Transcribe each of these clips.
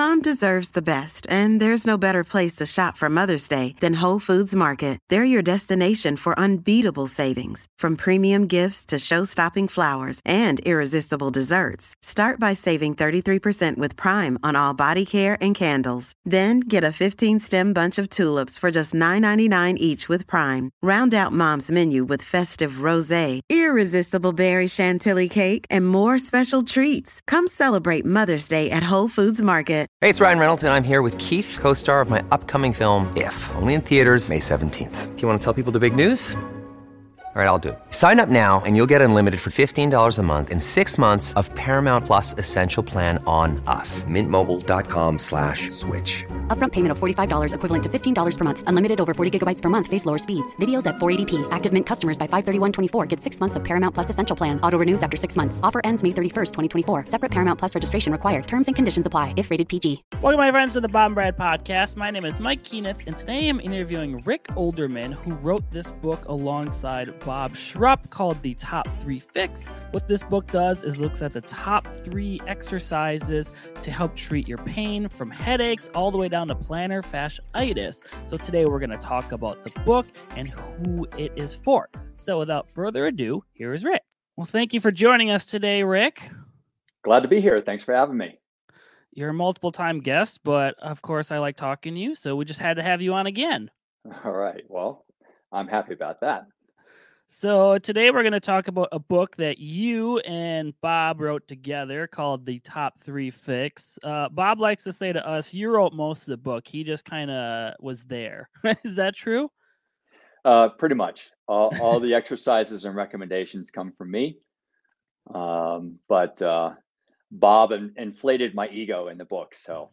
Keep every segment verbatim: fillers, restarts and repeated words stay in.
Mom deserves the best, and there's no better place to shop for Mother's Day than Whole Foods Market. They're your destination for unbeatable savings, from premium gifts to show-stopping flowers and irresistible desserts. Start by saving thirty-three percent with Prime on all body care and candles. Then get a fifteen-stem bunch of tulips for just nine ninety-nine each with Prime. Round out Mom's menu with festive rosé, irresistible berry chantilly cake, and more special treats. Come celebrate Mother's Day at Whole Foods Market. Hey, it's Ryan Reynolds, and I'm here with Keith, co-star of my upcoming film, If, only in theaters May seventeenth. Do you want to tell people the big news? All right, I'll do it. Sign up now and you'll get unlimited for fifteen dollars a month and six months of Paramount Plus Essential Plan on us. Mint Mobile dot com slash switch. Upfront payment of forty-five dollars equivalent to fifteen dollars per month. Unlimited over forty gigabytes per month. Face lower speeds. Videos at four eighty p. Active Mint customers by five thirty-one twenty-four get six months of Paramount Plus Essential Plan. Auto renews after six months. Offer ends May thirty-first, twenty twenty-four. Separate Paramount Plus registration required. Terms and conditions apply if rated P G. Welcome, my friends, to the Bob and Brad Podcast. My name is Mike Keenitz, and today I'm interviewing Rick Olderman, who wrote this book alongside Bob Schrupp, called The Top Three Fix. What this book does is looks at the top three exercises to help treat your pain, from headaches all the way down to plantar fasciitis. So today we're going to talk about the book and who it is for. So without further ado, here is Rick. Well, thank you for joining us today, Rick. Glad to be here. Thanks for having me. You're a multiple time guest, but of course I like talking to you, so we just had to have you on again. All right. Well, I'm happy about that. So today we're going to talk about a book that you and Bob wrote together called The Top Three Fix. Uh, Bob likes to say to us, you wrote most of the book. He just kind of was there. Is that true? Uh, pretty much. All, all the exercises and recommendations come from me. Um, but uh, Bob in, inflated my ego in the book. So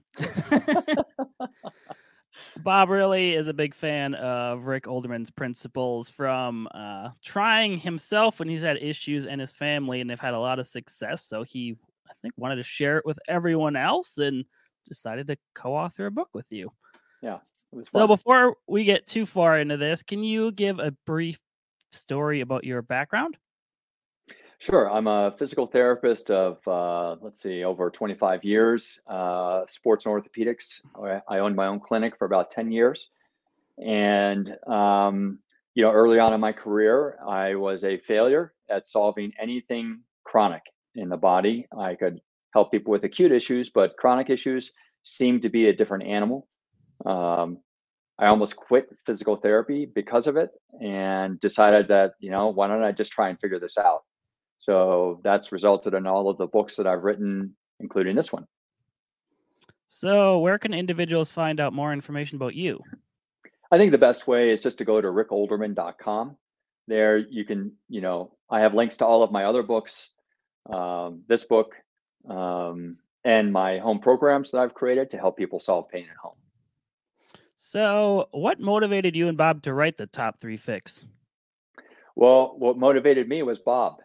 Bob really is a big fan of Rick Olderman's principles, from uh, trying himself when he's had issues and his family, and they've had a lot of success. So he, I think, wanted to share it with everyone else and decided to co-author a book with you. Yeah. It was fun. So before we get too far into this, can you give a brief story about your background? Sure. I'm a physical therapist of, uh, let's see, over twenty-five years, uh, sports and orthopedics. I, I owned my own clinic for about ten years. And, um, you know, early on in my career, I was a failure at solving anything chronic in the body. I could help people with acute issues, but chronic issues seemed to be a different animal. Um, I almost quit physical therapy because of it and decided that, you know, why don't I just try and figure this out? So that's resulted in all of the books that I've written, including this one. So where can individuals find out more information about you? I think the best way is just to go to rick olderman dot com. There you can, you know, I have links to all of my other books, um, this book, um, and my home programs that I've created to help people solve pain at home. So what motivated you and Bob to write The Top Three Fix? Well, what motivated me was Bob.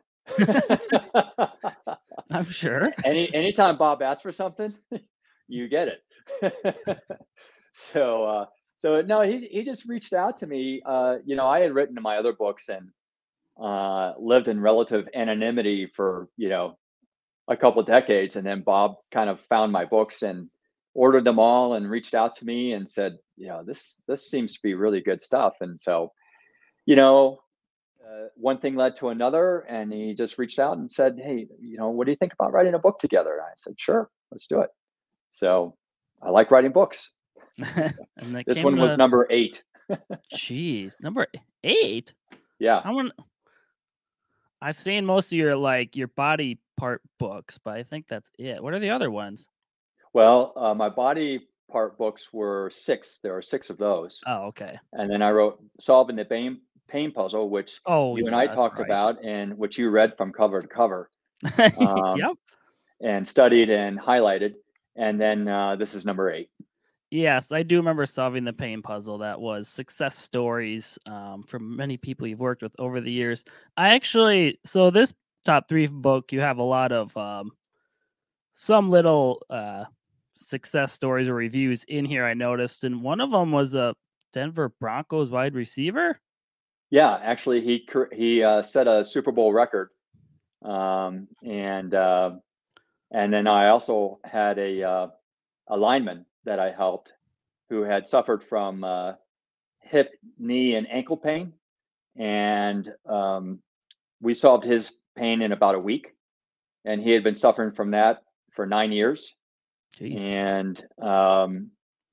I'm sure. Any anytime Bob asks for something, you get it. so uh, so no, he he just reached out to me. Uh, you know, I had written my other books and uh, lived in relative anonymity for you know a couple of decades, and then Bob kind of found my books and ordered them all and reached out to me and said, you know, this this seems to be really good stuff. And so, you know. Uh, one thing led to another, and he just reached out and said, hey, you know, what do you think about writing a book together? And I said, sure, let's do it. So I like writing books. And this one was a... number eight. Jeez, number eight? Yeah. I want... I've seen most of your, like, your body part books, but I think that's it. What are the other ones? Well, uh, my body part books were six. There are six of those. Oh, okay. And then I wrote Solving the Pain Pain Puzzle, which oh, you yeah, and I talked right. about, and which you read from cover to cover, um, yep, and studied and highlighted. And then uh, this is number eight. Yes, I do remember Solving the Pain Puzzle. That was success stories um, from many people you've worked with over the years. I actually, so this top three book, you have a lot of um, some little uh, success stories or reviews in here. I noticed, and one of them was a Denver Broncos wide receiver. Yeah, actually, he he uh, set a Super Bowl record, um, and uh, and then I also had a uh, a lineman that I helped who had suffered from uh, hip, knee, and ankle pain. And um, we solved his pain in about a week. And he had been suffering from that for nine years. Jeez. And um,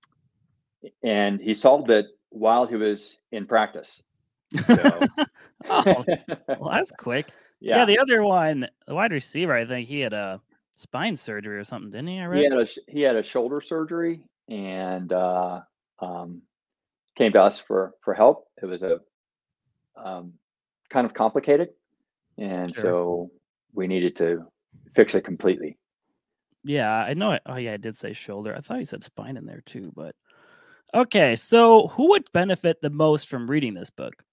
and he solved it while he was in practice. So. Oh, well, that's quick. Yeah. yeah, the other one, the wide receiver, I think he had a spine surgery or something, didn't he? I read? He had a he had a shoulder surgery and uh, um, came to us for for help. It was a um, kind of complicated, and sure. so we needed to fix it completely. Yeah, I know it. Oh, yeah, I did say shoulder. I thought you said spine in there too, but okay. So, who would benefit the most from reading this book?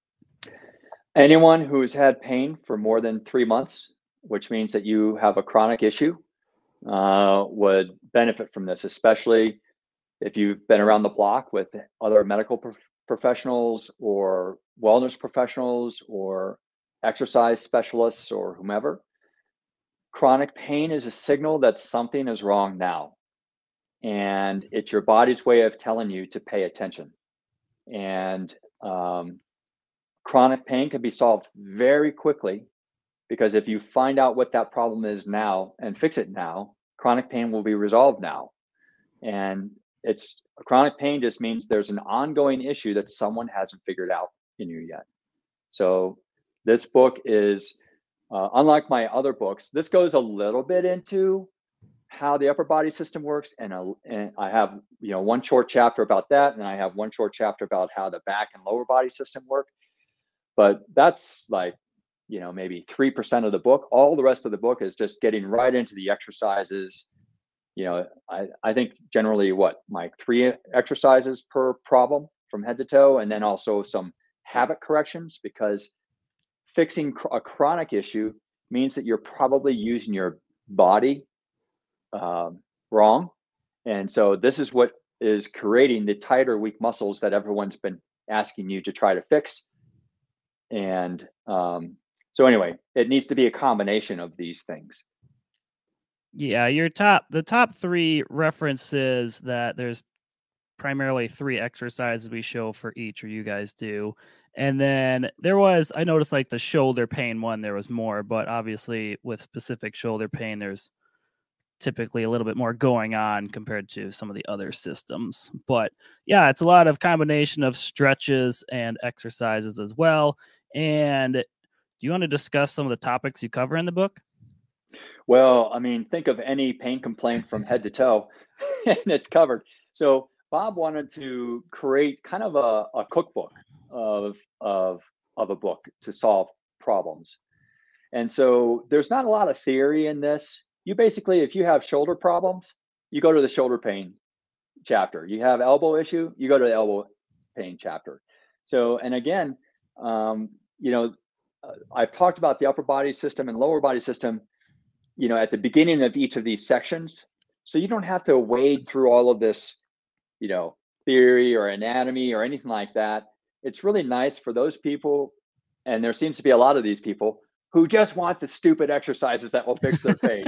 Anyone who's had pain for more than three months, which means that you have a chronic issue, uh, would benefit from this, especially if you've been around the block with other medical pro- professionals or wellness professionals or exercise specialists or whomever. Chronic pain is a signal that something is wrong now. And it's your body's way of telling you to pay attention. And um, chronic pain can be solved very quickly because if you find out what that problem is now and fix it now, chronic pain will be resolved now. And it's chronic pain just means there's an ongoing issue that someone hasn't figured out in you yet. So this book is, uh, unlike my other books, this goes a little bit into how the upper body system works. And, a, and I have, you know, one short chapter about that. And I have one short chapter about how the back and lower body system work. But that's like, you know, maybe three percent of the book. All the rest of the book is just getting right into the exercises. You know, I, I think generally what, like three exercises per problem from head to toe, and then also some habit corrections, because fixing a chronic issue means that you're probably using your body um, wrong. And so this is what is creating the tighter, weak muscles that everyone's been asking you to try to fix. And um, so anyway, it needs to be a combination of these things. Yeah, your top, the top three references that there's primarily three exercises we show for each, or you guys do. And then there was, I noticed like the shoulder pain one, there was more, but obviously with specific shoulder pain, there's typically a little bit more going on compared to some of the other systems. But yeah, it's a lot of combination of stretches and exercises as well. And do you want to discuss some of the topics you cover in the book? Well, I mean, think of any pain complaint from head to toe and it's covered. So Bob wanted to create kind of a, a cookbook of, of, of a book to solve problems. And so there's not a lot of theory in this. You basically, if you have shoulder problems, you go to the shoulder pain chapter. You have elbow issue, you go to the elbow pain chapter. So, and again, um, you know, uh, I've talked about the upper body system and lower body system, you know, at the beginning of each of these sections. So you don't have to wade through all of this, you know, theory or anatomy or anything like that. It's really nice for those people, and there seems to be a lot of these people who just want the stupid exercises that will fix their pain.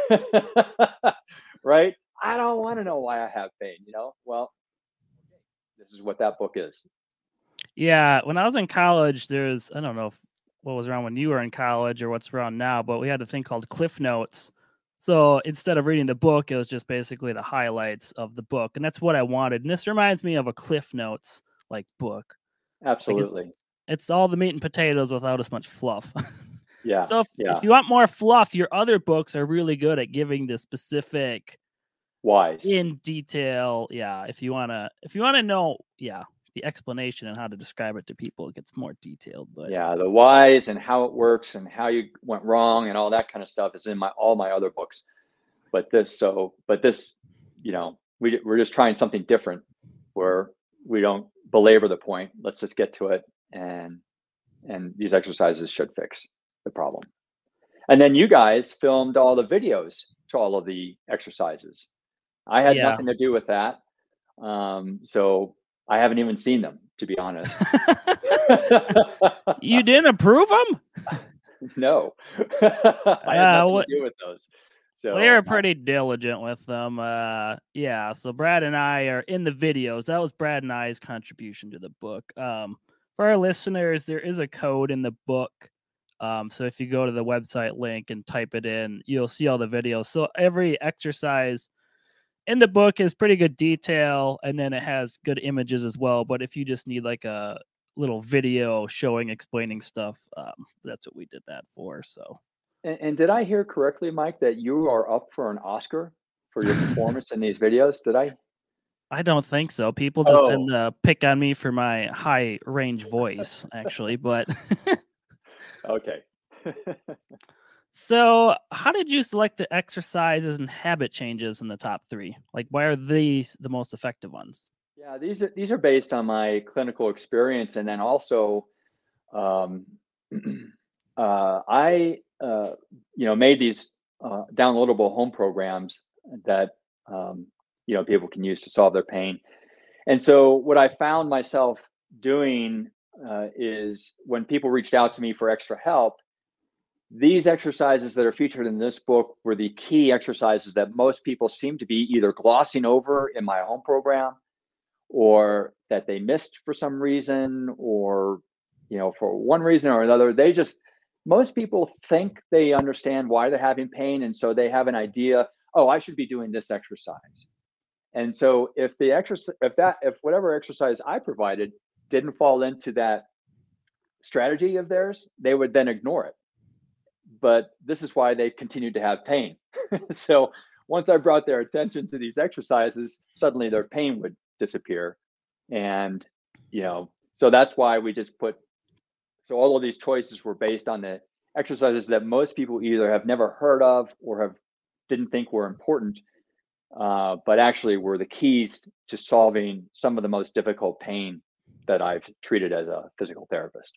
Right? I don't want to know why I have pain, you know? Well, this is what that book is. Yeah, when I was in college, there's, I don't know if, what was around when you were in college or what's around now, but we had a thing called Cliff Notes. So instead of reading the book, it was just basically the highlights of the book. And that's what I wanted. And this reminds me of a Cliff Notes like book. Absolutely. Like it's, it's all the meat and potatoes without as much fluff. Yeah. So if, yeah. if you want more fluff, your other books are really good at giving the specific whys in detail. Yeah. If you want to, if you want to know, yeah, the explanation and how to describe it to people, it gets more detailed. But yeah, the whys and how it works and how you went wrong and all that kind of stuff is in my all my other books. But this, so, but this, you know, we we're just trying something different where we don't belabor the point. Let's just get to it, and and these exercises should fix the problem. And then you guys filmed all the videos to all of the exercises. I had Yeah. nothing to do with that, um, so. I haven't even seen them, to be honest. You didn't approve them? No. I had Uh, nothing what- to do with those. So we were pretty diligent with them. Uh, yeah. So Brad and I are in the videos. That was Brad and I's contribution to the book. Um, for our listeners, there is a code in the book. Um, so if you go to the website link and type it in, you'll see all the videos. So every exercise in the book is pretty good detail, and then it has good images as well. But if you just need like a little video showing, explaining stuff, um, that's what we did that for. So. And, and did I hear correctly, Mike, that you are up for an Oscar for your performance in these videos? Did I? I don't think so. People just Oh. tend to pick on me for my high range voice, actually. But Okay. so, how did you select the exercises and habit changes in the top three? Like, why are these the most effective ones? Yeah, these are these are based on my clinical experience, and then also, um, uh, I uh, you know made these uh, downloadable home programs that um, you know people can use to solve their pain. And so, what I found myself doing uh, is when people reached out to me for extra help, these exercises that are featured in this book were the key exercises that most people seem to be either glossing over in my home program, or that they missed for some reason, or you know for one reason or another. They just most people think they understand why they're having pain, and so they have an idea, oh, I should be doing this exercise. And so if the exercise if that if whatever exercise I provided didn't fall into that strategy of theirs, they would then ignore it. But this is why they continued to have pain. So once I brought their attention to these exercises, suddenly their pain would disappear. And, you know, so that's why we just put, so all of these choices were based on the exercises that most people either have never heard of or have didn't think were important, uh, but actually were the keys to solving some of the most difficult pain that I've treated as a physical therapist.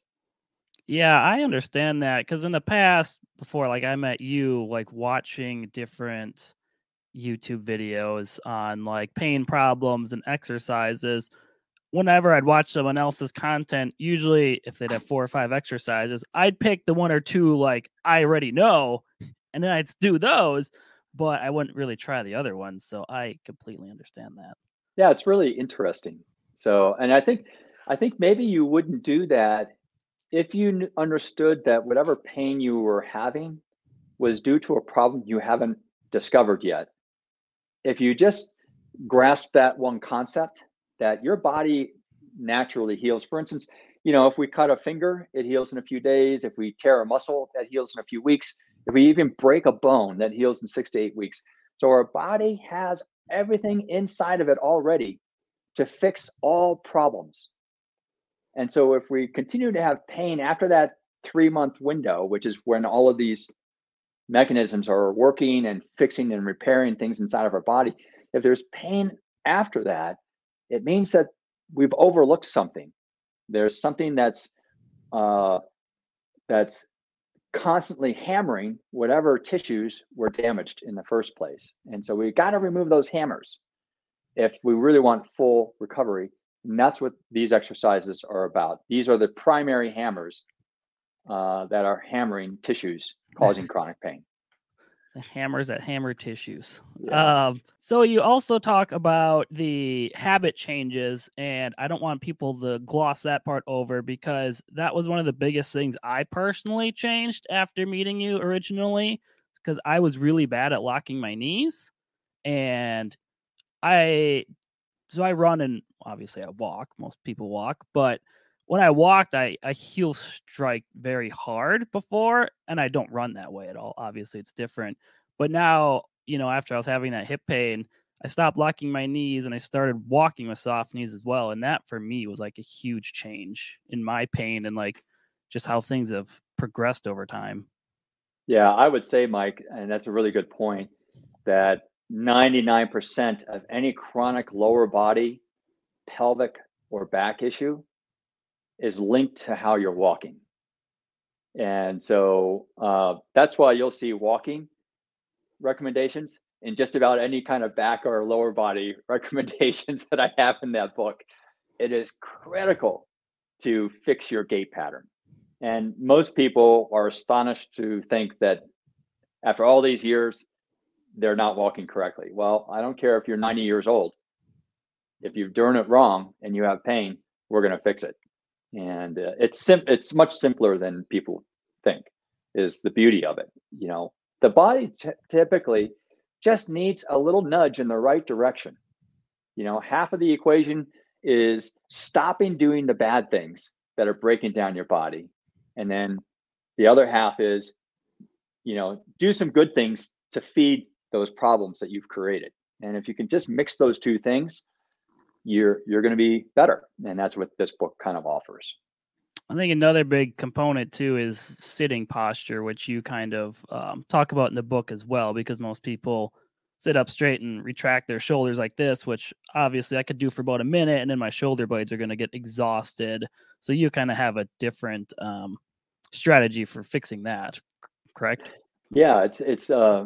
Yeah, I understand that because in the past, before like I met you, like watching different YouTube videos on like pain problems and exercises, whenever I'd watch someone else's content, usually if they'd have four or five exercises, I'd pick the one or two like I already know, and then I'd do those, but I wouldn't really try the other ones. So I completely understand that. Yeah, it's really interesting. So, and I think, I think maybe you wouldn't do that if you kn- understood that whatever pain you were having was due to a problem you haven't discovered yet. If you just grasp that one concept, that your body naturally heals. For instance, you know, if we cut a finger, it heals in a few days. If we tear a muscle, that heals in a few weeks. If we even break a bone, that heals in six to eight weeks. So our body has everything inside of it already to fix all problems. And so if we continue to have pain after that three month window, which is when all of these mechanisms are working and fixing and repairing things inside of our body, if there's pain after that, it means that we've overlooked something. There's something that's uh, that's constantly hammering whatever tissues were damaged in the first place. And so we got to remove those hammers if we really want full recovery. And that's what these exercises are about. These are the primary hammers uh, that are hammering tissues, causing chronic pain. The hammers that hammer tissues. Yeah. Um, so you also talk about the habit changes, and I don't want people to gloss that part over because that was one of the biggest things I personally changed after meeting you originally, because I was really bad at locking my knees. And I, so I run and obviously I walk. Most people walk, but when I walked, I, I heel strike very hard before, and I don't run that way at all. Obviously, it's different. But now, you know, after I was having that hip pain, I stopped locking my knees and I started walking with soft knees as well. And that for me was like a huge change in my pain and like just how things have progressed over time. Yeah, I would say, Mike, and that's a really good point, that ninety-nine percent of any chronic lower body, pelvic, or back issue is linked to how you're walking. And so uh, that's why you'll see walking recommendations in just about any kind of back or lower body recommendations that I have in that book. It is critical to fix your gait pattern. And most people are astonished to think that after all these years, they're not walking correctly. Well, I don't care if you're ninety years old. If you're doing it wrong and you have pain, we're going to fix it. And uh, it's sim- it's much simpler than people think, is the beauty of it. You know, the body t- typically just needs a little nudge in the right direction. You know, half of the equation is stopping doing the bad things that are breaking down your body. And then the other half is, you know, do some good things to feed those problems that you've created. And if you can just mix those two things, you're you're going to be better. And that's what this book kind of offers. I think another big component too is sitting posture, which you kind of um, talk about in the book as well, because most people sit up straight and retract their shoulders like this, which obviously I could do for about a minute, and then my shoulder blades are going to get exhausted. So you kind of have a different um, strategy for fixing that, correct? Yeah, it's it's uh,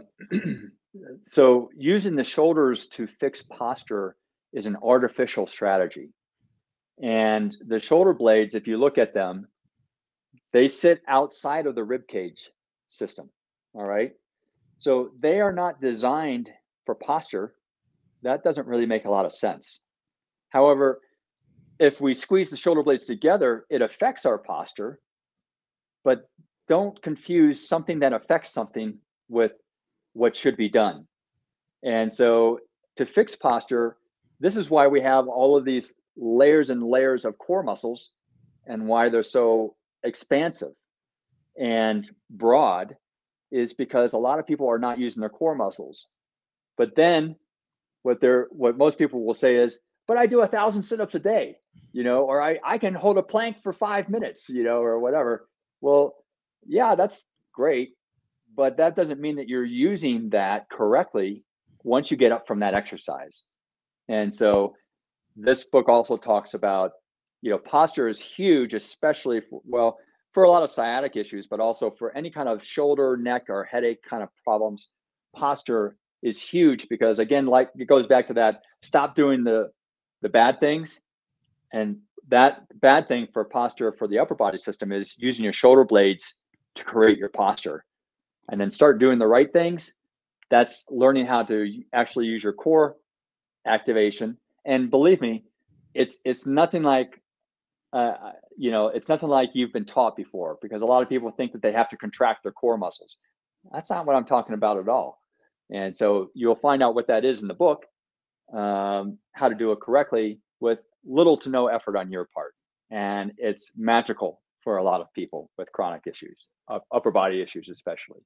so using the shoulders to fix posture is an artificial strategy. And the shoulder blades, if you look at them, they sit outside of the rib cage system. All right. So they are not designed for posture. That doesn't really make a lot of sense. However, if we squeeze the shoulder blades together, it affects our posture. But don't confuse something that affects something with what should be done. And so to fix posture, this is why we have all of these layers and layers of core muscles and why they're so expansive and broad, is because a lot of people are not using their core muscles. But then what they're what most people will say is, but I do a thousand sit-ups a day, you know, or I, I can hold a plank for five minutes, you know, or whatever. Well, yeah, that's great. But that doesn't mean that you're using that correctly once you get up from that exercise. And so this book also talks about, you know, posture is huge, especially for, well, for a lot of sciatic issues, but also for any kind of shoulder, neck, or headache kind of problems. Posture is huge because, again, like it goes back to that, stop doing the the bad things. And that bad thing for posture for the upper body system is using your shoulder blades to create your posture. And then start doing the right things. That's learning how to actually use your core activation. And believe me, it's it's nothing like, uh, you know, it's nothing like you've been taught before, because a lot of people think that they have to contract their core muscles. That's not what I'm talking about at all. And so you'll find out what that is in the book, um, how to do it correctly with little to no effort on your part. And it's magical for a lot of people with chronic issues, uh, upper body issues especially.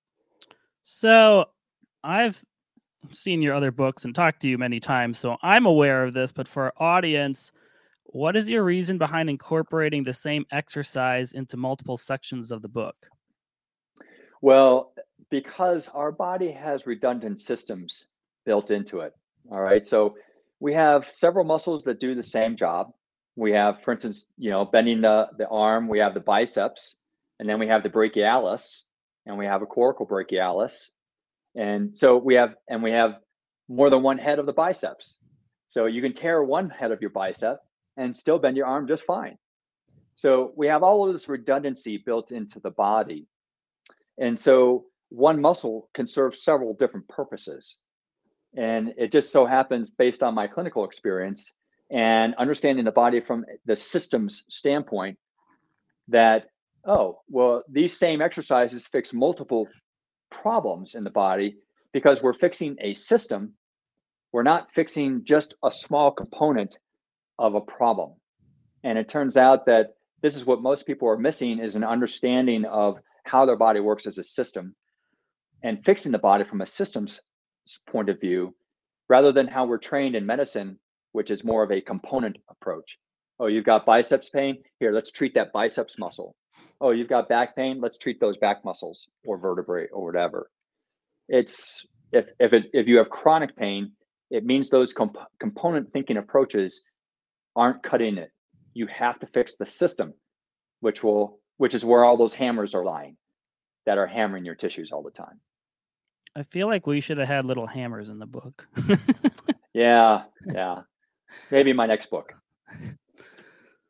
So I've seen your other books and talked to you many times, so I'm aware of this, but for our audience, what is your reason behind incorporating the same exercise into multiple sections of the book? Well, because our body has redundant systems built into it. All right. So we have several muscles that do the same job. We have, for instance, you know, bending the, the arm, we have the biceps, and then we have the brachialis, and we have a coracobrachialis. And so we have, and we have more than one head of the biceps. So you can tear one head of your bicep and still bend your arm just fine. So we have all of this redundancy built into the body. And so one muscle can serve several different purposes. And it just so happens, based on my clinical experience and understanding the body from the systems standpoint, that, oh, well, these same exercises fix multiple problems in the body because we're fixing a system. We're not fixing just a small component of a problem. And it turns out that this is what most people are missing, is an understanding of how their body works as a system, and fixing the body from a systems point of view, rather than how we're trained in medicine, which is more of a component approach. Oh, you've got biceps pain? Here, let's treat that biceps muscle. Oh, you've got back pain? Let's treat those back muscles or vertebrae or whatever. It's if if it, if you have chronic pain, it means those comp- component thinking approaches aren't cutting it. You have to fix the system, which will which is where all those hammers are lying that are hammering your tissues all the time. I feel like we should have had little hammers in the book. yeah, yeah. Maybe my next book.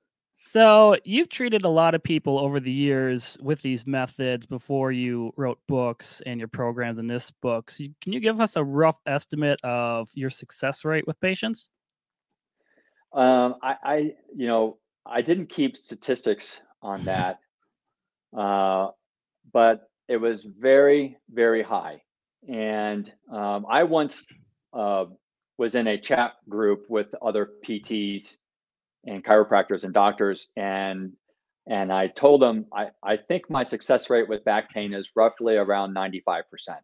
So you've treated a lot of people over the years with these methods before you wrote books and your programs in this book. So you- can you give us a rough estimate of your success rate with patients? Um, I, I, you know, I didn't keep statistics on that, uh, but it was very, very high. And um, I once uh, was in a chat group with other P Ts and chiropractors and doctors, and and I told them I, I think my success rate with back pain is roughly around ninety-five percent.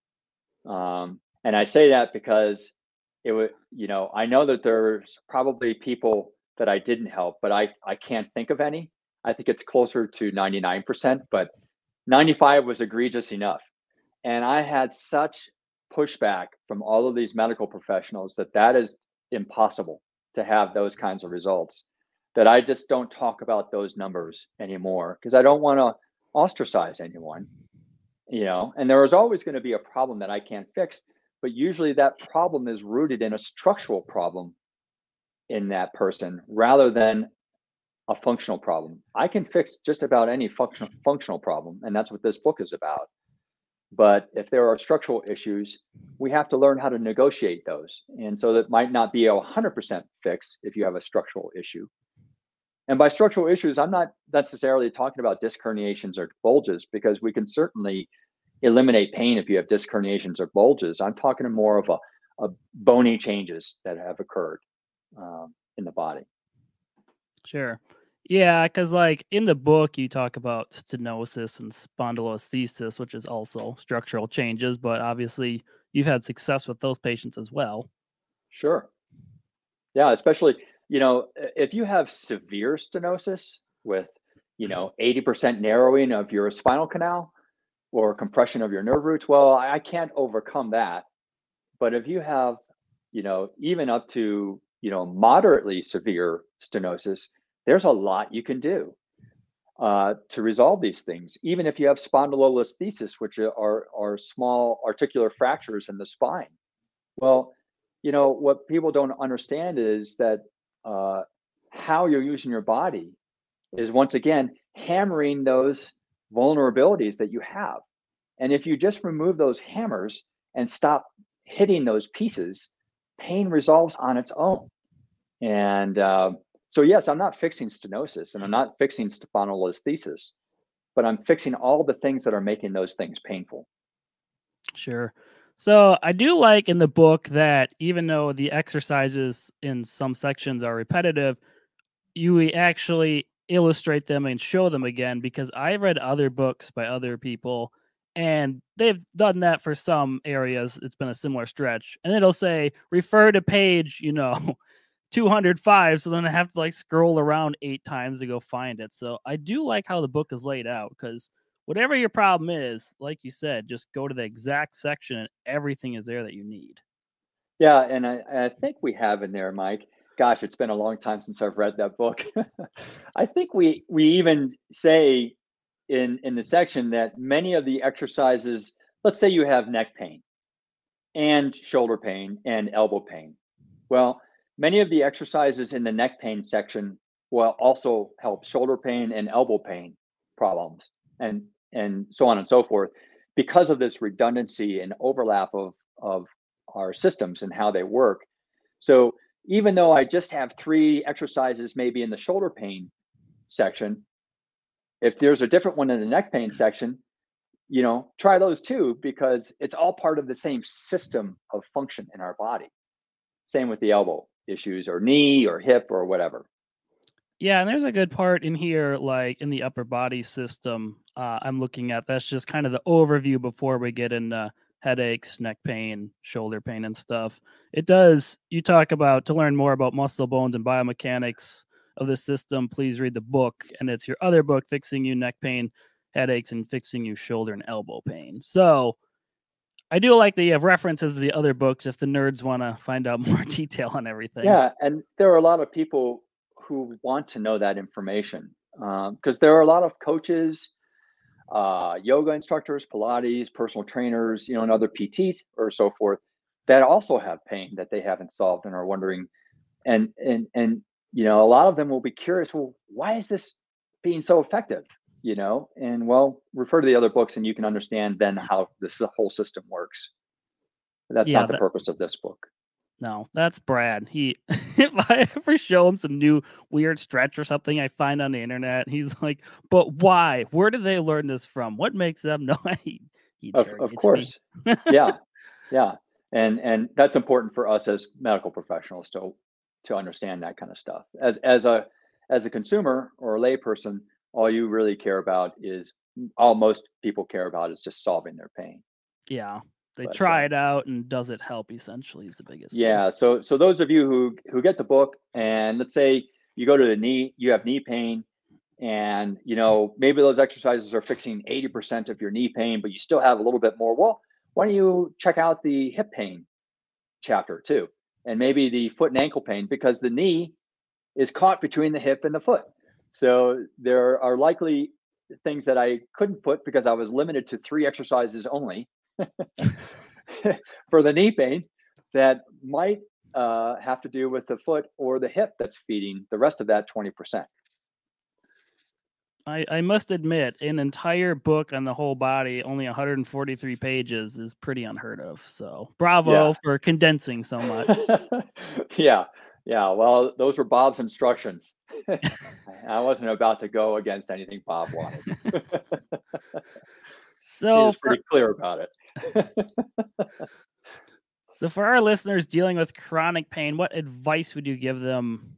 Um, and I say that because it would, you know, I know that there's probably people that I didn't help, but I, I can't think of any. I think it's closer to ninety-nine percent, but ninety-five was egregious enough. And I had such pushback from all of these medical professionals that that is impossible to have those kinds of results, that I just don't talk about those numbers anymore because I don't want to ostracize anyone, you know, and there is always going to be a problem that I can't fix, but usually that problem is rooted in a structural problem in that person rather than a functional problem. I can fix just about any function, functional problem, and that's what this book is about. But if there are structural issues, we have to learn how to negotiate those. And so that might not be a one hundred percent fix if you have a structural issue. And by structural issues, I'm not necessarily talking about disc herniations or bulges, because we can certainly eliminate pain if you have disc herniations or bulges. I'm talking more of a, a bony changes that have occurred um, in the body. Sure. Yeah, because like in the book, you talk about stenosis and spondylolisthesis, which is also structural changes, but obviously you've had success with those patients as well. Sure. Yeah, especially, you know, if you have severe stenosis with, you know, eighty percent narrowing of your spinal canal or compression of your nerve roots, well, I can't overcome that. But if you have, you know, even up to, you know, moderately severe stenosis, there's a lot you can do uh, to resolve these things. Even if you have spondylolisthesis, which are, are small articular fractures in the spine. Well, you know, what people don't understand is that uh, how you're using your body is once again hammering those vulnerabilities that you have. And if you just remove those hammers and stop hitting those pieces, pain resolves on its own. And uh, so, yes, I'm not fixing stenosis and I'm not fixing spondylolisthesis, but I'm fixing all the things that are making those things painful. Sure. So I do like in the book that even though the exercises in some sections are repetitive, you actually illustrate them and show them again, because I've read other books by other people and they've done that for some areas. It's been a similar stretch and it'll say refer to page, you know, two hundred five. So then I have to like scroll around eight times to go find it. So I do like how the book is laid out, because whatever your problem is, like you said, just go to the exact section and everything is there that you need. Yeah, and I, I think we have in there, Mike. Gosh, it's been a long time since I've read that book. I think we we even say in in the section that many of the exercises, let's say you have neck pain and shoulder pain and elbow pain. Well, many of the exercises in the neck pain section will also help shoulder pain and elbow pain problems, and and so on and so forth, because of this redundancy and overlap of of our systems and how they work. So even though I just have three exercises maybe in the shoulder pain section, if there's a different one in the neck pain section, you know, try those too, because it's all part of the same system of function in our body. Same with the elbow issues or knee or hip or whatever. Yeah, and there's a good part in here, like in the upper body system. Uh, I'm looking at that's just kind of the overview before we get into headaches, neck pain, shoulder pain, and stuff. It does. You talk about to learn more about muscle, bones, and biomechanics of the system. Please read the book, and it's your other book, Fixing You Neck Pain, Headaches, and Fixing You Shoulder and Elbow Pain. So I do like that you have references to the other books if the nerds want to find out more detail on everything. Yeah, and there are a lot of people who want to know that information because um, there are a lot of coaches, uh, yoga instructors, Pilates, personal trainers, you know, and other P Ts or so forth that also have pain that they haven't solved and are wondering. And and and you know, a lot of them will be curious, well, why is this being so effective? You know, and well, refer to the other books and you can understand then how this whole system works. That's Yeah, not the that, purpose of this book. no, that's Brad. He, if I ever show him some new weird stretch or something I find on the internet, he's like, "But why? Where do they learn this from? What makes them know?" he, he Of, of interrogates me. course. Yeah. Yeah. And, and that's important for us as medical professionals to, to understand that kind of stuff. As, as a, as a consumer or a layperson, all you really care about is, all most people care about is just solving their pain. Yeah, they But, try uh, it out, and does it help? Essentially, is the biggest thing. Yeah. So, so those of you who, who get the book and let's say you go to the knee, you have knee pain and, you know, maybe those exercises are fixing eighty percent of your knee pain, but you still have a little bit more. Well, why don't you check out the hip pain chapter too? And maybe the foot and ankle pain, because the knee is caught between the hip and the foot. So there are likely things that I couldn't put because I was limited to three exercises only for the knee pain that might uh, have to do with the foot or the hip that's feeding the rest of that twenty percent. I, I must admit, an entire book on the whole body, only one hundred forty-three pages, is pretty unheard of. So bravo Yeah. for condensing so much. Yeah. Yeah. Well, those were Bob's instructions. I wasn't about to go against anything Bob wanted. He So was for, pretty clear about it. so for our listeners dealing with chronic pain, what advice would you give them?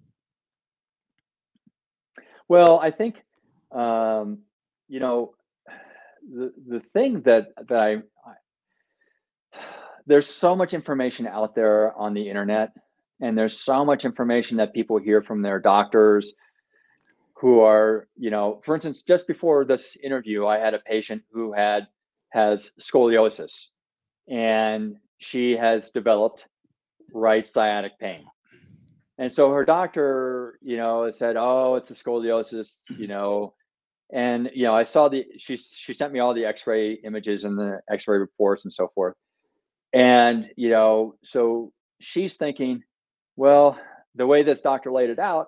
Well, I think, um, you know, the the thing that that I, I there's so much information out there on the internet, and there's so much information that people hear from their doctors who are, you know, for instance, just before this interview, I had a patient who had has scoliosis, and she has developed right sciatic pain. And so her doctor, you know, said, "Oh, it's a scoliosis," you know, and you know, I saw the she she sent me all the X-ray images and the X-ray reports and so forth. And you know, so she's thinking, well, the way this doctor laid it out,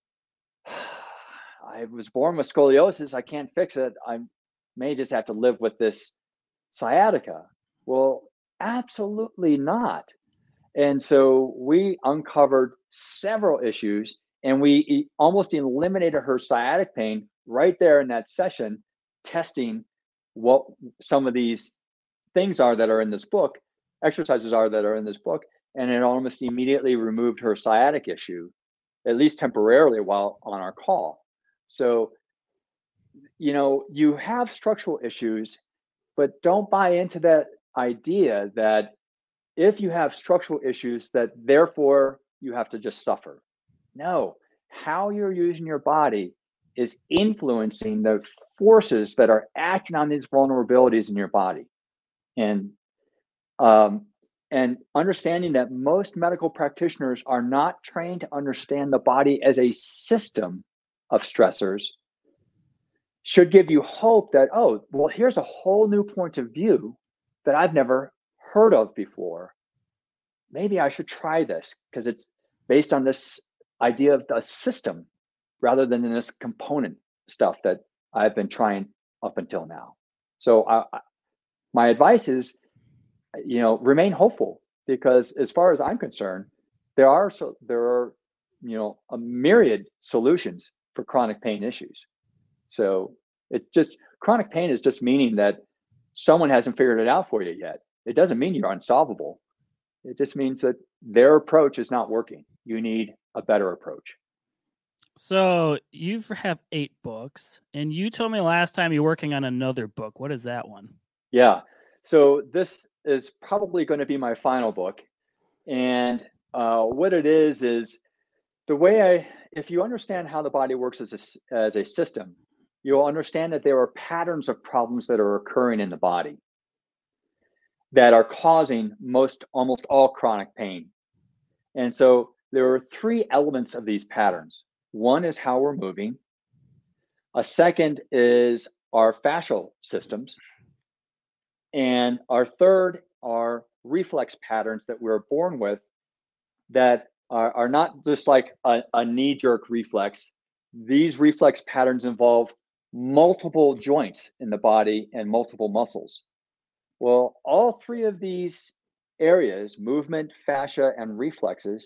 I was born with scoliosis. I can't fix it. I may just have to live with this sciatica. Well, absolutely not. And so we uncovered several issues and we e- almost eliminated her sciatic pain right there in that session, testing what some of these things are that are in this book, exercises are that are in this book. And it almost immediately removed her sciatic issue, at least temporarily while on our call. So, you know, you have structural issues, but don't buy into that idea that if you have structural issues, that therefore you have to just suffer. No, how you're using your body is influencing the forces that are acting on these vulnerabilities in your body. And um, and understanding that most medical practitioners are not trained to understand the body as a system of stressors should give you hope that, oh, well, here's a whole new point of view that I've never heard of before. Maybe I should try this because it's based on this idea of the system rather than this component stuff that I've been trying up until now. So I, I, my advice is, you know, remain hopeful, because as far as I'm concerned, there are so there are, you know, a myriad solutions for chronic pain issues. So it just chronic pain is just meaning that someone hasn't figured it out for you yet. It doesn't mean you're unsolvable. It just means that their approach is not working. You need a better approach. So you have eight books, and you told me last time you're working on another book. What is that one? Yeah. So this is probably going to be my final book. And uh, what it is, is the way I, if you understand how the body works as a, as a system, you'll understand that there are patterns of problems that are occurring in the body that are causing most, almost all chronic pain. And so there are three elements of these patterns. One is how we're moving. A second is our fascial systems. And our third are reflex patterns that we're born with that are, are not just like a, a knee-jerk reflex. These reflex patterns involve multiple joints in the body and multiple muscles. Well, all three of these areas, movement, fascia, and reflexes,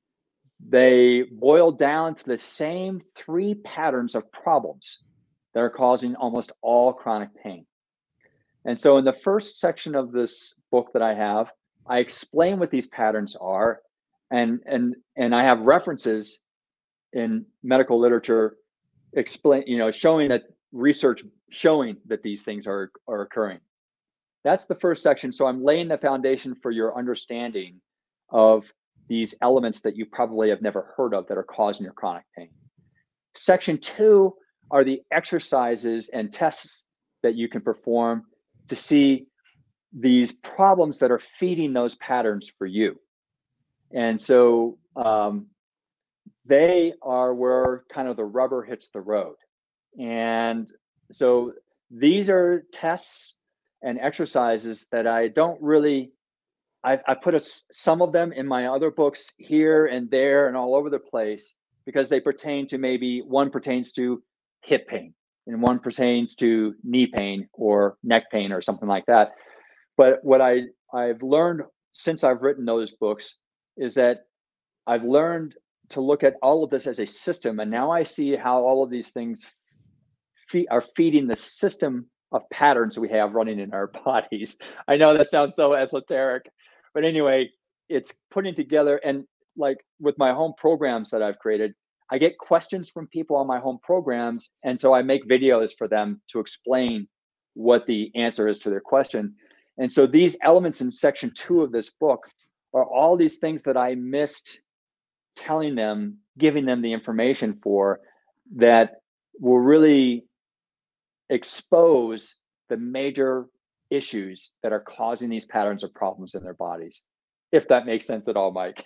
they boil down to the same three patterns of problems that are causing almost all chronic pain. And so in the first section of this book that I have, I explain what these patterns are, and and and I have references in medical literature explain, you know, showing that research showing that these things are are occurring. That's the first section. So I'm laying the foundation for your understanding of these elements that you probably have never heard of that are causing your chronic pain. Section two are the exercises and tests that you can perform to see these problems that are feeding those patterns for you. And so um, they are where kind of the rubber hits the road. And so these are tests and exercises that I don't really, I, I put a, some of them in my other books here and there and all over the place, because they pertain to, maybe one pertains to hip pain and one pertains to knee pain or neck pain or something like that. But what I, I've learned since I've written those books is that I've learned to look at all of this as a system. And now I see how all of these things fe- are feeding the system of patterns we have running in our bodies. I know that sounds so esoteric, but anyway, it's putting together, and like with my home programs that I've created, I get questions from people on my home programs. And so I make videos for them to explain what the answer is to their question. And so these elements in section two of this book are all these things that I missed telling them, giving them the information for, that will really expose the major issues that are causing these patterns of problems in their bodies. If that makes sense at all, Mike.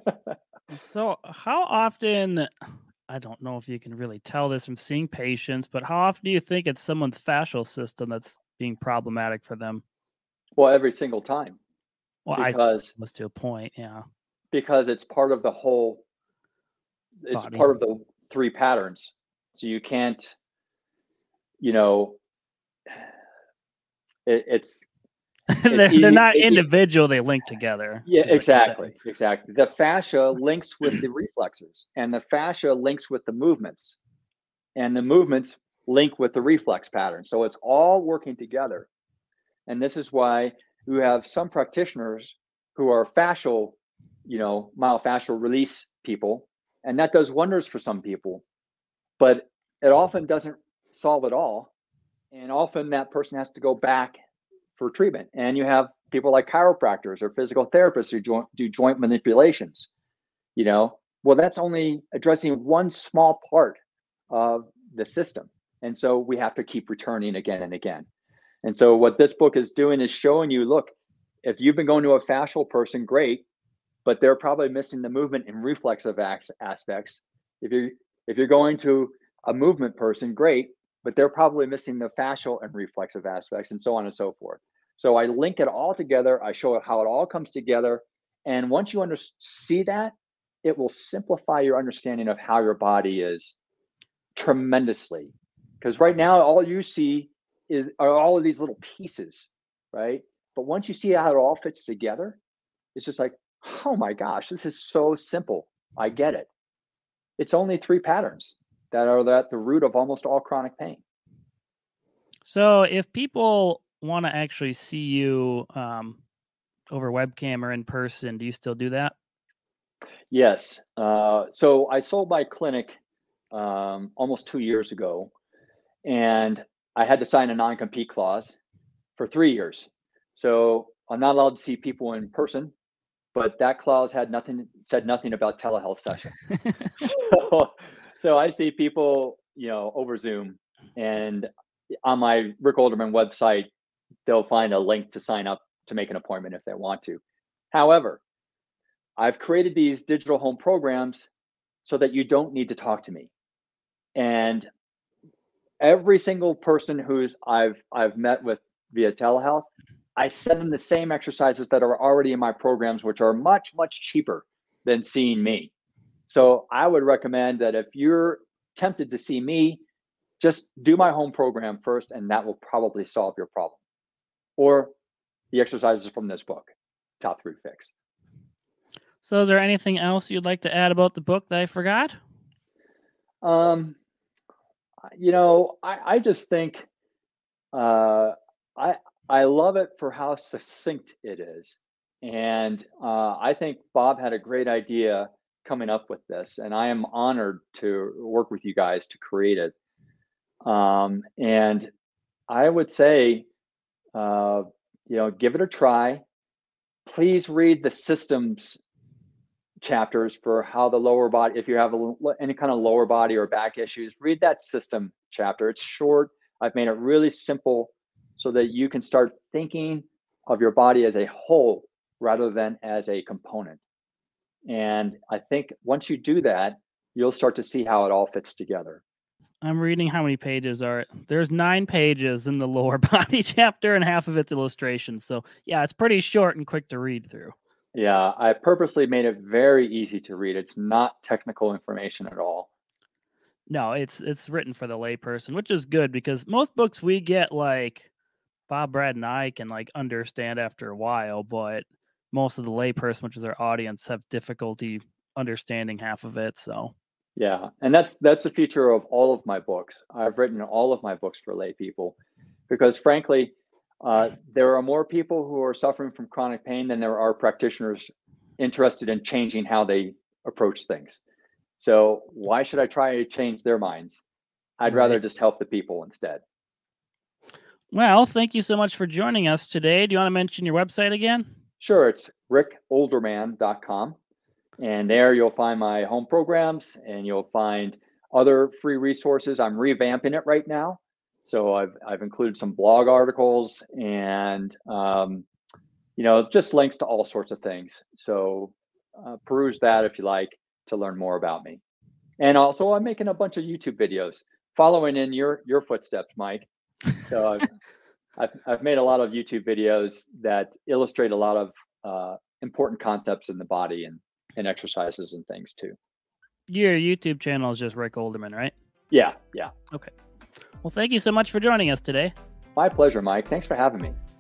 So how often, I don't know if you can really tell this from seeing patients, but how often do you think it's someone's fascial system that's being problematic for them? Well, every single time. Well, because, I was to a point, yeah. Because it's part of the whole, it's Body. part of the three patterns. So you can't, you know, it, it's, they're, easy, they're not it's, individual, they link together. Yeah, exactly, exactly. The fascia links with the reflexes, and the fascia links with the movements, and the movements link with the reflex pattern. So it's all working together. And this is why you have some practitioners who are fascial, you know, myofascial release people, and that does wonders for some people, but it often doesn't solve it all. And often that person has to go back for treatment. And you have people like chiropractors or physical therapists who joint, do joint manipulations, you know, well, that's only addressing one small part of the system. And so we have to keep returning again and again. And so what this book is doing is showing you, look, if you've been going to a fascial person, great, but they're probably missing the movement and reflexive aspects. If you're, if you're going to a movement person, great, but they're probably missing the fascial and reflexive aspects, and so on and so forth. So I link it all together. I show how it all comes together. And once you under, see that, it will simplify your understanding of how your body is tremendously. Because right now, all you see is are all of these little pieces, right? But once you see how it all fits together, it's just like, oh my gosh, this is so simple. I get it. It's only three patterns that are at the root of almost all chronic pain. So if people want to actually see you um, over webcam or in person, do you still do that? Yes. Uh, so I sold my clinic um, almost two years ago, and I had to sign a non-compete clause for three years. So I'm not allowed to see people in person, but that clause had nothing, said nothing about telehealth sessions. so, so I see people, you know, over Zoom, and on my Rick Olderman website, they'll find a link to sign up to make an appointment if they want to. However, I've created these digital home programs so that you don't need to talk to me. And every single person who's I've I've met with via telehealth, I send them the same exercises that are already in my programs, which are much, much cheaper than seeing me. So I would recommend that if you're tempted to see me, just do my home program first, and that will probably solve your problem. Or the exercises from this book, Top Three Fix. So is there anything else you'd like to add about the book that I forgot? Um, you know, I, I just think uh, I I love it for how succinct it is. And uh, I think Bob had a great idea coming up with this, and I am honored to work with you guys to create it. Um, and I would say, uh, you know, give it a try. Please read the systems chapters for how the lower body, if you have a, any kind of lower body or back issues, read that system chapter. It's short. I've made it really simple so that you can start thinking of your body as a whole rather than as a component. And I think once you do that, you'll start to see how it all fits together. I'm reading how many pages are it. There's nine pages in the lower body chapter and half of it's illustrations. So yeah, it's pretty short and quick to read through. Yeah, I purposely made it very easy to read. It's not technical information at all. No, it's it's written for the layperson, which is good because most books we get, like Bob, Brad, and I can like understand after a while, but most of the layperson, which is our audience, have difficulty understanding half of it. So yeah, and that's that's the feature of all of my books. I've written all of my books for lay people because, frankly, uh, there are more people who are suffering from chronic pain than there are practitioners interested in changing how they approach things. So why should I try to change their minds? I'd rather just help the people instead. Well, thank you so much for joining us today. Do you want to mention your website again? Sure, it's rick olderman dot com. And there you'll find my home programs and you'll find other free resources. I'm revamping it right now. So I've, I've included some blog articles and, um, you know, just links to all sorts of things. So uh, peruse that if you like to learn more about me. And also I'm making a bunch of YouTube videos following in your, your footsteps, Mike. So I've, I've, I've made a lot of YouTube videos that illustrate a lot of uh, important concepts in the body and, and exercises and things too. Your YouTube channel is just Rick Olderman, right? Yeah, yeah. Okay. Well, thank you so much for joining us today. My pleasure, Mike. Thanks for having me.